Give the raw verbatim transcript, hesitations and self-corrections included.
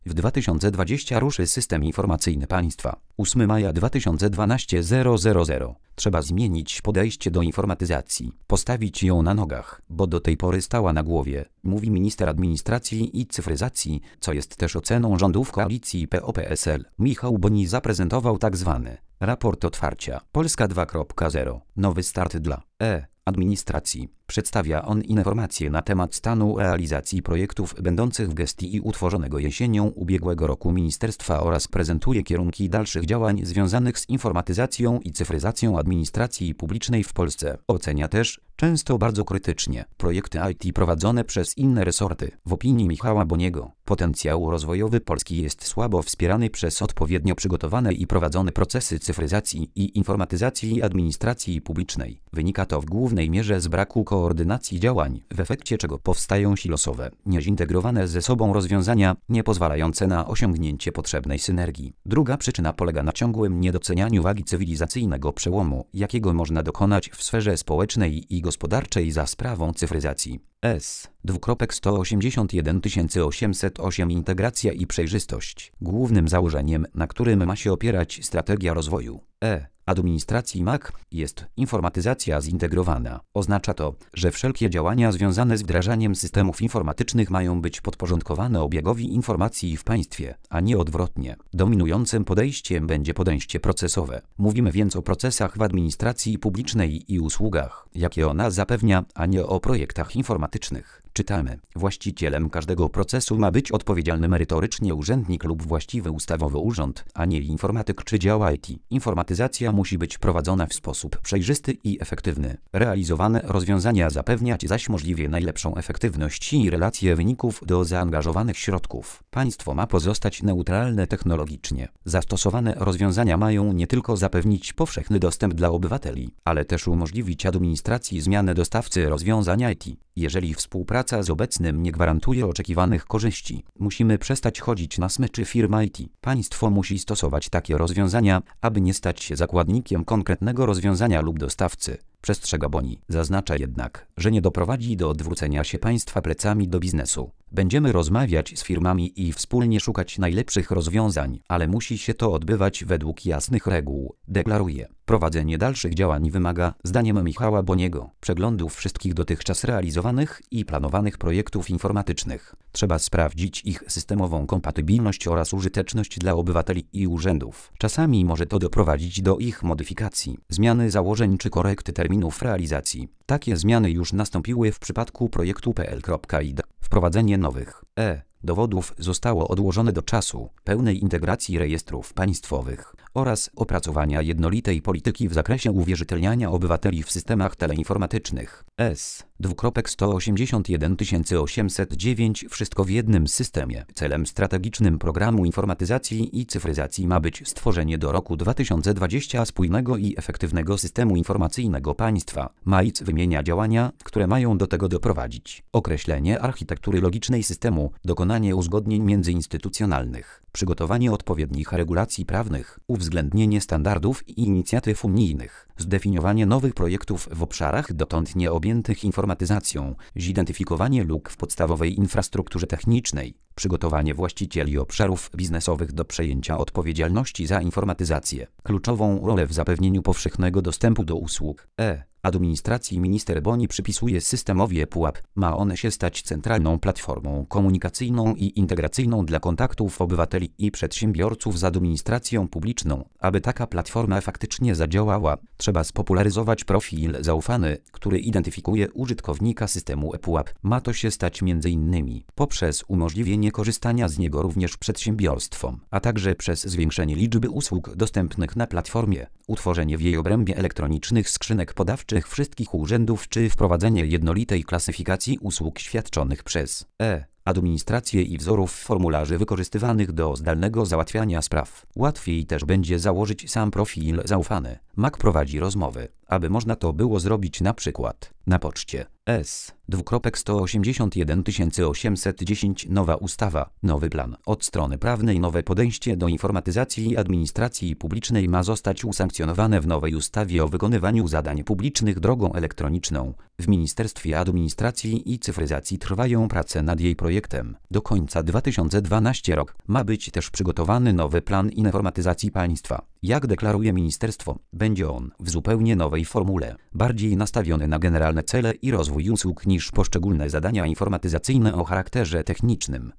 W dwa tysiące dwudziestym ruszy system informacyjny państwa. ósmego maja dwa tysiące dwunastego zero zero zero. Trzeba zmienić podejście do informatyzacji, postawić ją na nogach, bo do tej pory stała na głowie, mówi minister administracji i cyfryzacji, co jest też oceną rządów koalicji P O P S L. Michał Boni zaprezentował tzw. raport otwarcia Polska dwa zero. Nowy start dla e-administracji. Przedstawia on informacje na temat stanu realizacji projektów będących w gestii i utworzonego jesienią ubiegłego roku ministerstwa oraz prezentuje kierunki dalszych działań związanych z informatyzacją i cyfryzacją administracji publicznej w Polsce. Ocenia też, często bardzo krytycznie, projekty I T prowadzone przez inne resorty. W opinii Michała Boniego, potencjał rozwojowy Polski jest słabo wspierany przez odpowiednio przygotowane i prowadzone procesy cyfryzacji i informatyzacji administracji publicznej. Wynika to w głównej mierze z braku koordynacji działań, w efekcie czego powstają silosowe, niezintegrowane ze sobą rozwiązania, nie pozwalające na osiągnięcie potrzebnej synergii. Druga przyczyna polega na ciągłym niedocenianiu wagi cywilizacyjnego przełomu, jakiego można dokonać w sferze społecznej i gospodarczej za sprawą cyfryzacji. S. sto osiemdziesiąt jeden tysięcy osiemset osiem Integracja i przejrzystość. Głównym założeniem, na którym ma się opierać strategia rozwoju e administracji M A K, jest informatyzacja zintegrowana. Oznacza to, że wszelkie działania związane z wdrażaniem systemów informatycznych mają być podporządkowane obiegowi informacji w państwie, a nie odwrotnie. Dominującym podejściem będzie podejście procesowe. Mówimy więc o procesach w administracji publicznej i usługach, jakie ona zapewnia, a nie o projektach informatycznych. Czytamy: właścicielem każdego procesu ma być odpowiedzialny merytorycznie urzędnik lub właściwy ustawowy urząd, a nie informatyk czy dział I T. Informatyzacja musi być prowadzona w sposób przejrzysty i efektywny. Realizowane rozwiązania zapewniać zaś możliwie najlepszą efektywność i relacje wyników do zaangażowanych środków. Państwo ma pozostać neutralne technologicznie. Zastosowane rozwiązania mają nie tylko zapewnić powszechny dostęp dla obywateli, ale też umożliwić administracji zmianę dostawcy rozwiązań I T. Jeżeli współpraca z obecnym nie gwarantuje oczekiwanych korzyści, musimy przestać chodzić na smyczy firm I T. Państwo musi stosować takie rozwiązania, aby nie stać się zakładnikiem konkretnego rozwiązania lub dostawcy. Przestrzega Boni. Zaznacza jednak, że nie doprowadzi do odwrócenia się państwa plecami do biznesu. Będziemy rozmawiać z firmami i wspólnie szukać najlepszych rozwiązań, ale musi się to odbywać według jasnych reguł, deklaruje. Prowadzenie dalszych działań wymaga, zdaniem Michała Boniego, przeglądów wszystkich dotychczas realizowanych i planowanych projektów informatycznych. Trzeba sprawdzić ich systemową kompatybilność oraz użyteczność dla obywateli i urzędów. Czasami może to doprowadzić do ich modyfikacji, zmiany założeń czy korekty terminów realizacji. Takie zmiany już nastąpiły w przypadku projektu P L I D. Wprowadzenie nowych e-dowodów zostało odłożone do czasu pełnej integracji rejestrów państwowych oraz opracowania jednolitej polityki w zakresie uwierzytelniania obywateli w systemach teleinformatycznych. S. sto osiemdziesiąt jeden tysięcy osiemset dziewięć. Wszystko w jednym systemie. Celem strategicznym programu informatyzacji i cyfryzacji ma być stworzenie do roku dwa tysiące dwudziestego spójnego i efektywnego systemu informacyjnego państwa. M A I C wymienia działania, które mają do tego doprowadzić. Określenie architektury logicznej systemu, dokonanie uzgodnień międzyinstytucjonalnych, przygotowanie odpowiednich regulacji prawnych, uwzględnienie standardów i inicjatyw unijnych, zdefiniowanie nowych projektów w obszarach dotąd nieobjętych informatyzacją, zidentyfikowanie luk w podstawowej infrastrukturze technicznej, przygotowanie właścicieli obszarów biznesowych do przejęcia odpowiedzialności za informatyzację. Kluczową rolę w zapewnieniu powszechnego dostępu do usług e-administracji minister Boni przypisuje systemowi ePUAP. Ma on się stać centralną platformą komunikacyjną i integracyjną dla kontaktów obywateli i przedsiębiorców z administracją publiczną. Aby taka platforma faktycznie zadziałała, trzeba spopularyzować profil zaufany, który identyfikuje użytkownika systemu ePUAP. Ma to się stać między innymi poprzez umożliwienie korzystania z niego również przedsiębiorstwom, a także przez zwiększenie liczby usług dostępnych na platformie, utworzenie w jej obrębie elektronicznych skrzynek podawczych wszystkich urzędów czy wprowadzenie jednolitej klasyfikacji usług świadczonych przez e-administrację i wzorów formularzy wykorzystywanych do zdalnego załatwiania spraw. Łatwiej też będzie założyć sam profil zaufany. M A K prowadzi rozmowy, aby można to było zrobić na przykład Na poczcie S sto osiemdziesiąt jeden tysięcy osiemset dziesięć nowa ustawa, nowy plan. Od strony prawnej nowe podejście do informatyzacji i administracji publicznej ma zostać usankcjonowane w nowej ustawie o wykonywaniu zadań publicznych drogą elektroniczną. W Ministerstwie Administracji i Cyfryzacji trwają prace nad jej projektem. Do końca dwa tysiące dwunastego roku ma być też przygotowany nowy plan informatyzacji państwa. Jak deklaruje ministerstwo, będzie on w zupełnie nowej formule, bardziej nastawiony na generalne cele i rozwój usług niż poszczególne zadania informatyzacyjne o charakterze technicznym.